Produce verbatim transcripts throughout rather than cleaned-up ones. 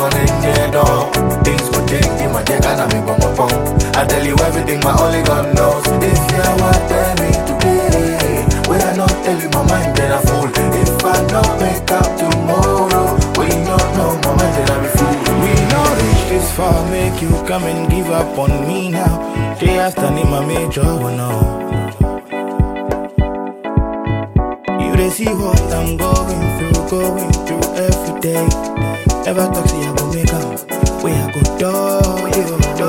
morning, yeah, no. Things will change in my check and I'm in my phone. I tell you everything my only God knows. If you want tell me today, when I not tell you my mind, then I fool. If I not make up tomorrow, when you not know my mind, then I be fool. We not reach this far, make you come and give up on me now. Day after name my major one now. You they see what I'm going through, going through every day. Never talk say I go make up, where I go do you do.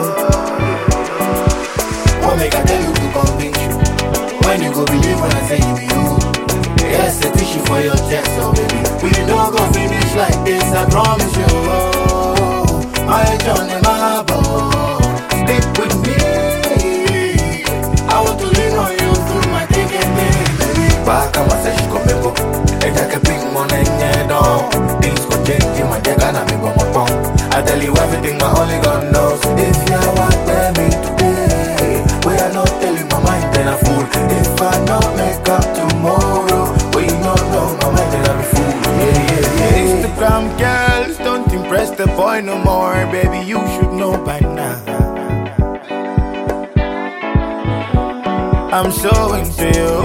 What make I tell you to convince you? When you go believe when I say you be you. Yes, a tissue for your chest, so baby. We don't go finish like this, I promise you. Oh, my John and my boy, stick with me. I want to lean on you through my thick and thin, baby. Back on my session, come and go. And I can bring money in your door. Things could change in my check and I'm in my phone. I tell you everything my only God knows. If you want tell me today, when I not tell you my mind, then I fool. If I not make up tomorrow, when you not know my mind, then I be fool. Yeah, yeah, yeah. Instagram girls don't impress the boy no more, baby. You should know by now. I'm so into you,